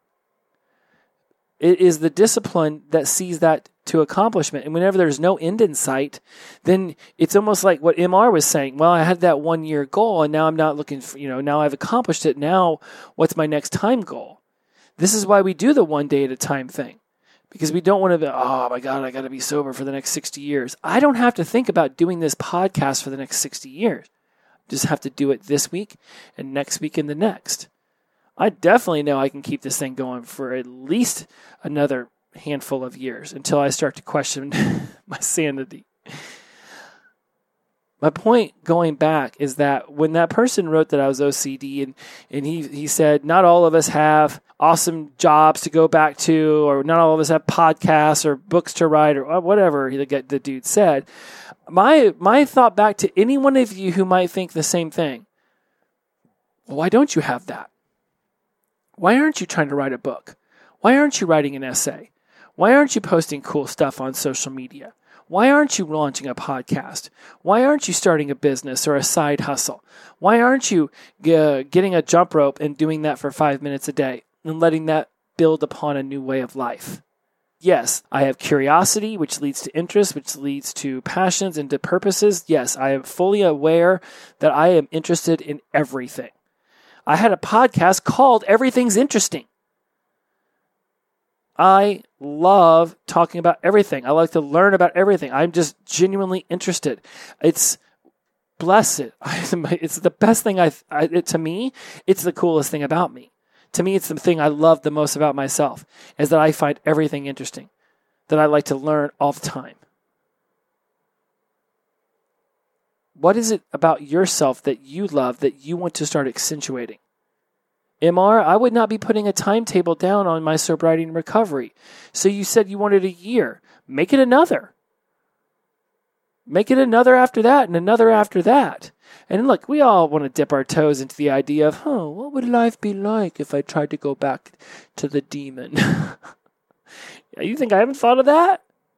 It is the discipline that sees that to accomplishment. And whenever there's no end in sight, then it's almost like what M R was saying. Well, I had that one year goal, and now I'm not looking for, you know, now I've accomplished it. Now what's my next time goal? This is why we do the one day at a time thing, because we don't want to be, oh my God, I got to be sober for the next sixty years. I don't have to think about doing this podcast for the next sixty years. I just have to do it this week and next week and the next. I definitely know I can keep this thing going for at least another handful of years until I start to question my sanity. My point going back is that when that person wrote that I was O C D, and, and he, he said, not all of us have awesome jobs to go back to, or not all of us have podcasts or books to write, or whatever the, the dude said, my, my thought back to any one of you who might think the same thing, well, why don't you have that? Why aren't you trying to write a book? Why aren't you writing an essay? Why aren't you posting cool stuff on social media? Why aren't you launching a podcast? Why aren't you starting a business or a side hustle? Why aren't you uh, getting a jump rope and doing that for five minutes a day and letting that build upon a new way of life? Yes, I have curiosity, which leads to interest, which leads to passions and to purposes. Yes, I am fully aware that I am interested in everything. I had a podcast called Everything's Interesting. I love talking about everything. I like to learn about everything. I'm just genuinely interested. It's blessed. It's the best thing I, I it, to me, it's the coolest thing about me. To me, it's the thing I love the most about myself, is that I find everything interesting, that I like to learn all the time. What is it about yourself that you love that you want to start accentuating? M R, I would not be putting a timetable down on my sobriety and recovery. So you said you wanted a year. Make it another. Make it another after that and another after that. And look, we all want to dip our toes into the idea of, huh, what would life be like if I tried to go back to the demon? You think I haven't thought of that?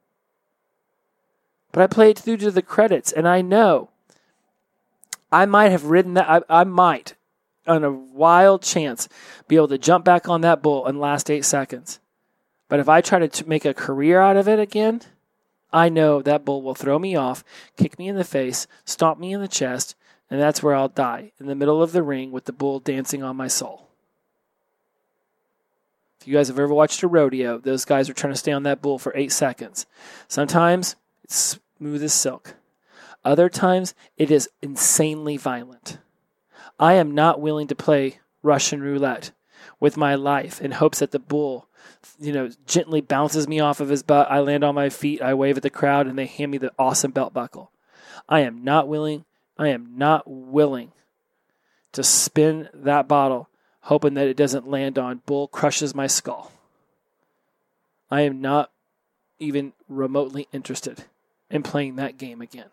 But I play it through to the credits, and I know I might have ridden that. I, I might, on a wild chance, be able to jump back on that bull in the last eight seconds. But if I try to t- make a career out of it again, I know that bull will throw me off, kick me in the face, stomp me in the chest, and that's where I'll die, in the middle of the ring with the bull dancing on my soul. If you guys have ever watched a rodeo, those guys are trying to stay on that bull for eight seconds. Sometimes it's smooth as silk. Other times it is insanely violent. I am not willing to play Russian roulette with my life in hopes that the bull, you know, gently bounces me off of his butt. I land on my feet. I wave at the crowd, and they hand me the awesome belt buckle. I am not willing. I am not willing to spin that bottle, hoping that it doesn't land on bull crushes my skull. I am not even remotely interested in playing that game again.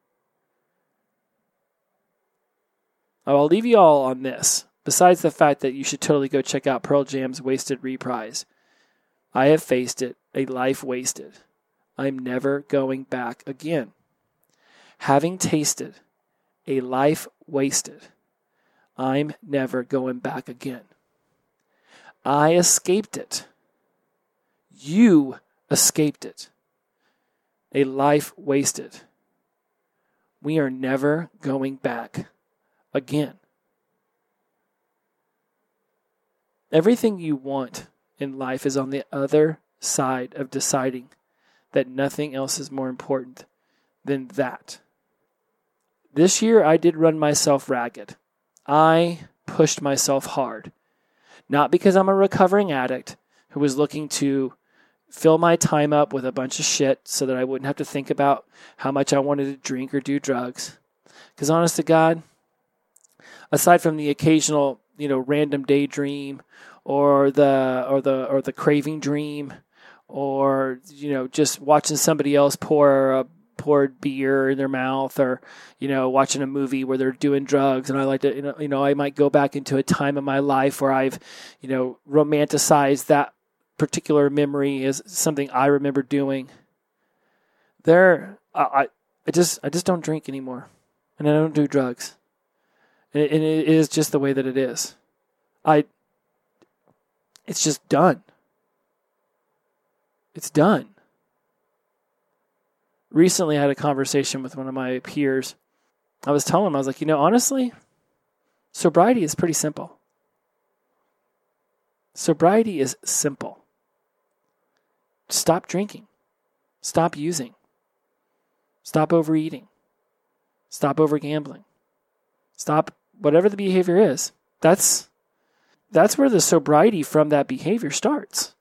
I'll leave you all on this, besides the fact that you should totally go check out Pearl Jam's Wasted Reprise. I have faced it, a life wasted. I'm never going back again. Having tasted a life wasted, I'm never going back again. I escaped it. You escaped it. A life wasted. We are never going back again. Everything you want in life is on the other side of deciding that nothing else is more important than that. This year, I did run myself ragged. I pushed myself hard. Not because I'm a recovering addict who was looking to fill my time up with a bunch of shit so that I wouldn't have to think about how much I wanted to drink or do drugs. Because honest to God, aside from the occasional, you know, random daydream or the or the or the craving dream, or you know, just watching somebody else pour a poured beer in their mouth, or you know, watching a movie where they're doing drugs, and I like to, you know, you know, I might go back into a time in my life where I've, you know, romanticized that particular memory as something I remember doing. There, I, I just, I just don't drink anymore, and I don't do drugs, and it, and it is just the way that it is. I, it's just done. It's done. Recently, I had a conversation with one of my peers. I was telling him, I was like, you know, honestly, sobriety is pretty simple. Sobriety is simple. Stop drinking. Stop using. Stop overeating. Stop overgambling. Stop whatever the behavior is. That's, that's where the sobriety from that behavior starts.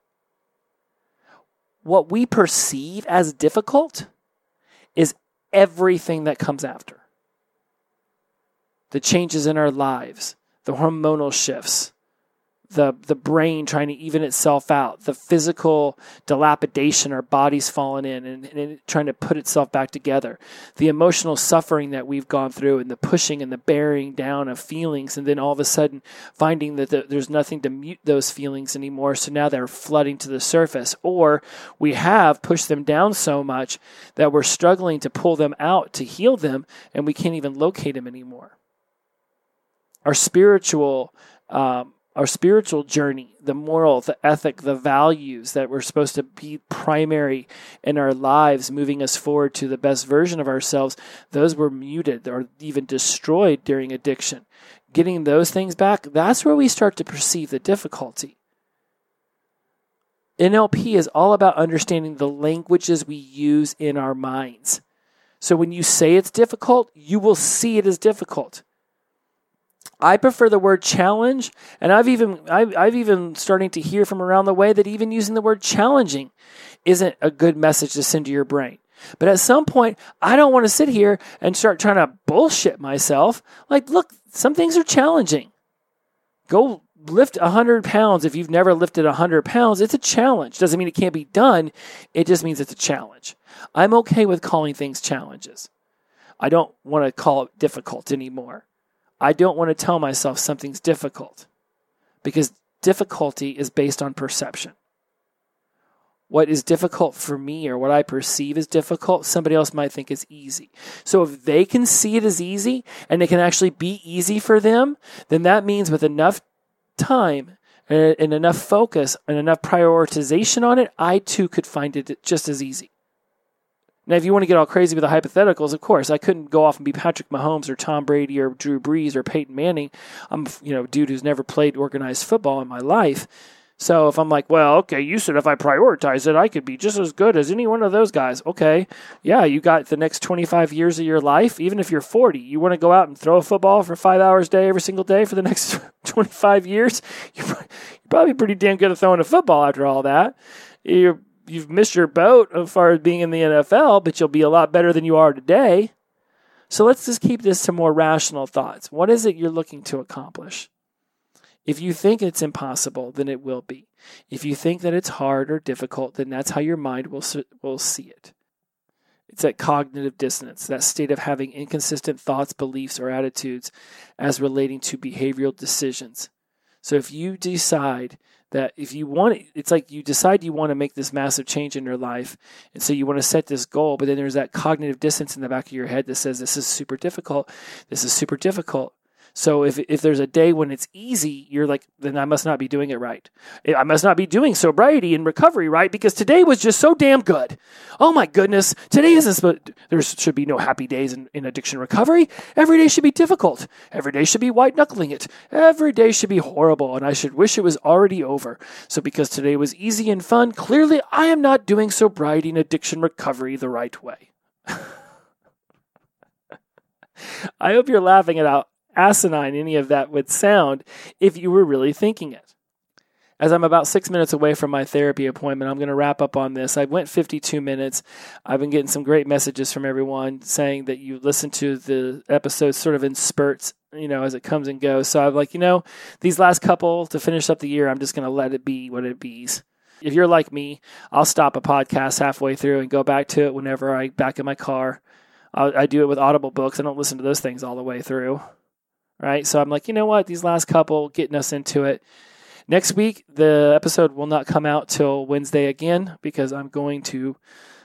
What we perceive as difficult is everything that comes after. The changes in our lives, the hormonal shifts, the the brain trying to even itself out, the physical dilapidation our body's fallen in and, and trying to put itself back together, the emotional suffering that we've gone through, and the pushing and the bearing down of feelings, and then all of a sudden finding that the, there's nothing to mute those feelings anymore, so now they're flooding to the surface, or we have pushed them down so much that we're struggling to pull them out to heal them, and we can't even locate them anymore. Our spiritual um, Our spiritual journey, the moral, the ethic, the values that were supposed to be primary in our lives, moving us forward to the best version of ourselves, those were muted or even destroyed during addiction. Getting those things back, that's where we start to perceive the difficulty. N L P is all about understanding the languages we use in our minds. So when you say it's difficult, you will see it as difficult. I prefer the word challenge, and I've even I've, I've even starting to hear from around the way that even using the word challenging isn't a good message to send to your brain. But at some point, I don't want to sit here and start trying to bullshit myself. Like, look, some things are challenging. Go lift one hundred pounds if you've never lifted one hundred pounds. It's a challenge. Doesn't mean it can't be done. It just means it's a challenge. I'm okay with calling things challenges. I don't want to call it difficult anymore. I don't want to tell myself something's difficult, because difficulty is based on perception. What is difficult for me, or what I perceive as difficult, somebody else might think is easy. So if they can see it as easy and it can actually be easy for them, then that means with enough time and enough focus and enough prioritization on it, I too could find it just as easy. Now, if you want to get all crazy with the hypotheticals, of course, I couldn't go off and be Patrick Mahomes or Tom Brady or Drew Brees or Peyton Manning. I'm, you know, a dude who's never played organized football in my life. So if I'm like, well, okay, you said if I prioritize it, I could be just as good as any one of those guys. Okay, yeah, you got the next twenty-five years of your life. Even if you're forty, you want to go out and throw a football for five hours a day every single day for the next twenty-five years? You're probably pretty damn good at throwing a football after all that. You're You've missed your boat as far as being in the N F L, but you'll be a lot better than you are today. So let's just keep this to more rational thoughts. What is it you're looking to accomplish? If you think it's impossible, then it will be. If you think that it's hard or difficult, then that's how your mind will will see it. It's that cognitive dissonance, that state of having inconsistent thoughts, beliefs, or attitudes as relating to behavioral decisions. So if you decide that if you want it, it's like you decide you want to make this massive change in your life, and so you want to set this goal, but then there's that cognitive dissonance in the back of your head that says this is super difficult, this is super difficult. So if if there's a day when it's easy, you're like, then I must not be doing it right. I must not be doing sobriety and recovery right because today was just so damn good. Oh my goodness, today isn't, there should be no happy days in, in addiction recovery. Every day should be difficult. Every day should be white knuckling it. Every day should be horrible and I should wish it was already over. So because today was easy and fun, clearly I am not doing sobriety and addiction recovery the right way. I hope you're laughing at how asinine any of that would sound if you were really thinking it. As I'm about six minutes away from my therapy appointment, I'm going to wrap up on this. I went fifty-two minutes. I've been getting some great messages from everyone saying that you listen to the episodes sort of in spurts, you know, as it comes and goes. So I'm like, you know, these last couple to finish up the year, I'm just going to let it be what it be's. If you're like me, I'll stop a podcast halfway through and go back to it whenever I back in my car. I'll, I do it with Audible books. I don't listen to those things all the way through. Right? So I'm like, you know what? These last couple, getting us into it. Next week, the episode will not come out till Wednesday again because I'm going to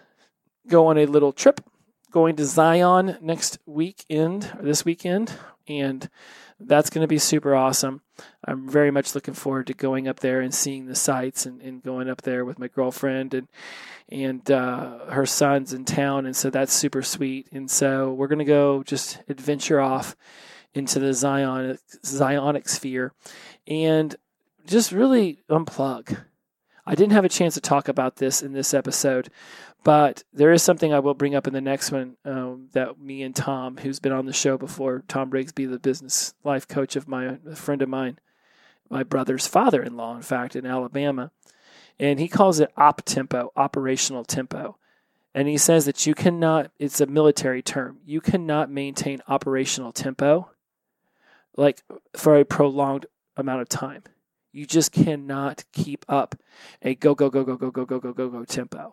go on a little trip, going to Zion next weekend, or this weekend, and that's going to be super awesome. I'm very much looking forward to going up there and seeing the sights and, and going up there with my girlfriend and and uh, her son's in town, and so that's super sweet. And so we're going to go just adventure off into the Zion, Zionic sphere and just really unplug. I didn't have a chance to talk about this in this episode, but there is something I will bring up in the next one um, that me and Tom, who's been on the show before, Tom Rigsby, the business life coach of my a friend of mine, my brother's father-in-law, in fact, in Alabama, and he calls it op tempo, operational tempo. And he says that you cannot, it's a military term, you cannot maintain operational tempo like for a prolonged amount of time. You just cannot keep up a go, go, go, go, go, go, go, go, go, go tempo.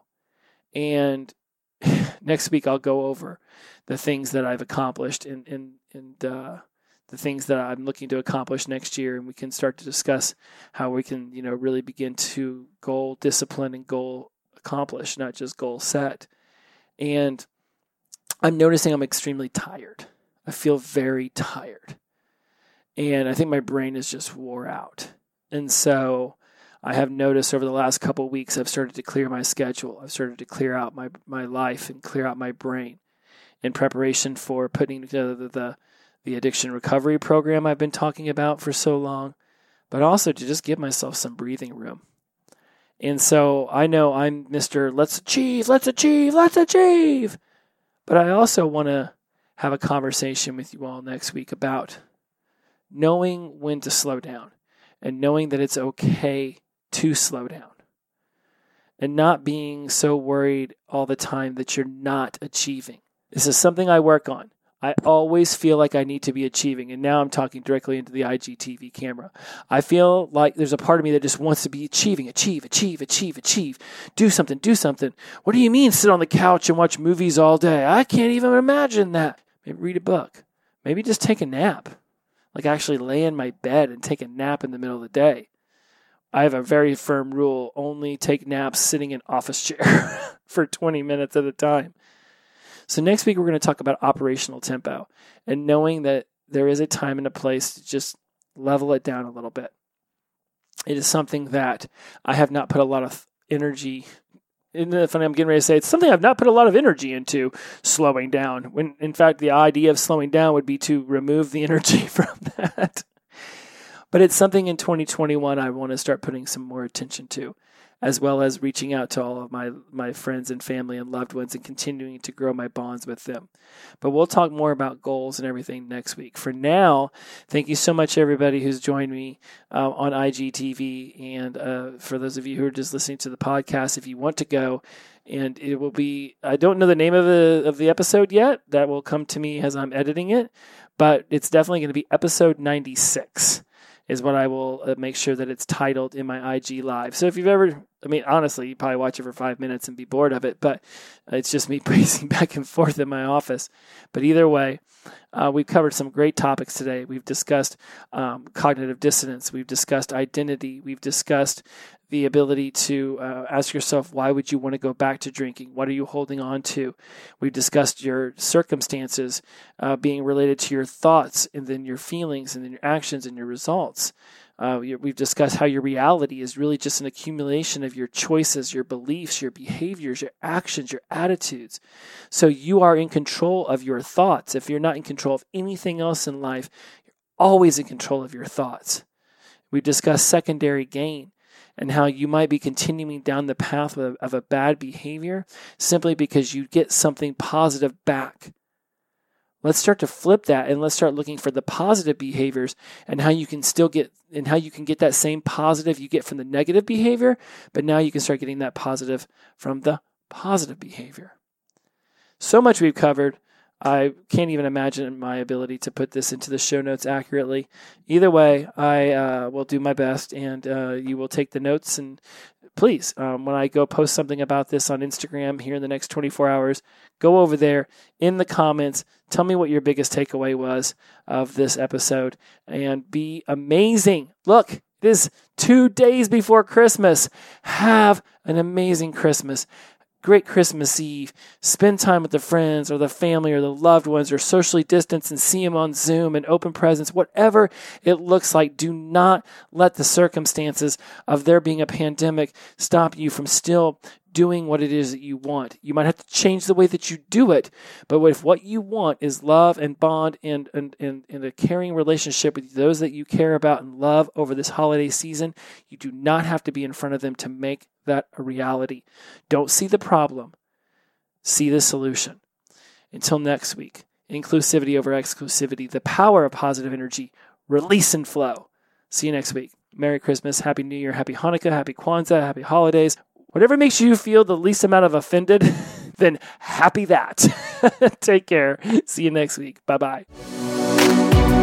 And next week I'll go over the things that I've accomplished and, and, and uh, the things that I'm looking to accomplish next year. And we can start to discuss how we can, you know, really begin to goal discipline and goal accomplish, not just goal set. And I'm noticing I'm extremely tired. I feel very tired. And I think my brain is just wore out. And so I have noticed over the last couple of weeks, I've started to clear my schedule. I've started to clear out my, my life and clear out my brain in preparation for putting together the, the, the addiction recovery program I've been talking about for so long, but also to just give myself some breathing room. And so I know I'm Mister Let's achieve, let's achieve, let's achieve. But I also want to have a conversation with you all next week about knowing when to slow down and knowing that it's okay to slow down and not being so worried all the time that you're not achieving. This is something I work on. I always feel like I need to be achieving, and now I'm talking directly into the I G T V camera. I feel like there's a part of me that just wants to be achieving, achieve, achieve, achieve, achieve. Do something, do something. What do you mean sit on the couch and watch movies all day? I can't even imagine that. Maybe read a book. Maybe just take a nap. Like actually lay in my bed and take a nap in the middle of the day. I have a very firm rule, only take naps sitting in office chair for twenty minutes at a time. So next week we're going to talk about operational tempo and knowing that there is a time and a place to just level it down a little bit. It is something that I have not put a lot of energy. Isn't it funny? I'm getting ready to say it's something I've not put a lot of energy into, slowing down. When in fact the idea of slowing down would be to remove the energy from that. But it's something in twenty twenty-one I want to start putting some more attention to, as well as reaching out to all of my, my friends and family and loved ones and continuing to grow my bonds with them. But we'll talk more about goals and everything next week. For now, thank you so much, everybody who's joined me uh, on I G T V. And uh, for those of you who are just listening to the podcast, if you want to go, and it will be, I don't know the name of the, of the episode yet. That will come to me as I'm editing it. But it's definitely going to be episode ninety-six. Is what I will uh, make sure that it's titled in my I G Live. So if you've ever I mean, honestly, you probably watch it for five minutes and be bored of it, but it's just me pacing back and forth in my office. But either way, uh, we've covered some great topics today. We've discussed um, cognitive dissonance. We've discussed identity. We've discussed the ability to uh, ask yourself, why would you want to go back to drinking? What are you holding on to? We've discussed your circumstances uh, being related to your thoughts and then your feelings and then your actions and your results. Uh, we've discussed how your reality is really just an accumulation of your choices, your beliefs, your behaviors, your actions, your attitudes. So you are in control of your thoughts. If you're not in control of anything else in life, you're always in control of your thoughts. We've discussed secondary gain and how you might be continuing down the path of, of a bad behavior simply because you get something positive back. Let's start to flip that and let's start looking for the positive behaviors and how you can still get and how you can get that same positive you get from the negative behavior, but now you can start getting that positive from the positive behavior. So much we've covered. I can't even imagine my ability to put this into the show notes accurately. Either way, I uh, will do my best, and uh, you will take the notes. And please, um, when I go post something about this on Instagram here in the next twenty-four hours, go over there in the comments. Tell me what your biggest takeaway was of this episode, and be amazing. Look, it is two days before Christmas. Have an amazing Christmas. Great Christmas Eve. Spend time with the friends or the family or the loved ones, or socially distance and see them on Zoom and open presents, whatever it looks like. Do not let the circumstances of there being a pandemic stop you from still doing what it is that you want. You might have to change the way that you do it, but if what you want is love and bond and, and, and, and a caring relationship with those that you care about and love over this holiday season, you do not have to be in front of them to make that a reality. Don't see the problem. See the solution. Until next week, inclusivity over exclusivity, the power of positive energy, release and flow. See you next week. Merry Christmas, Happy New Year, Happy Hanukkah, Happy Kwanzaa, Happy Holidays. Whatever makes you feel the least amount of offended, then happy that. Take care. See you next week. Bye-bye.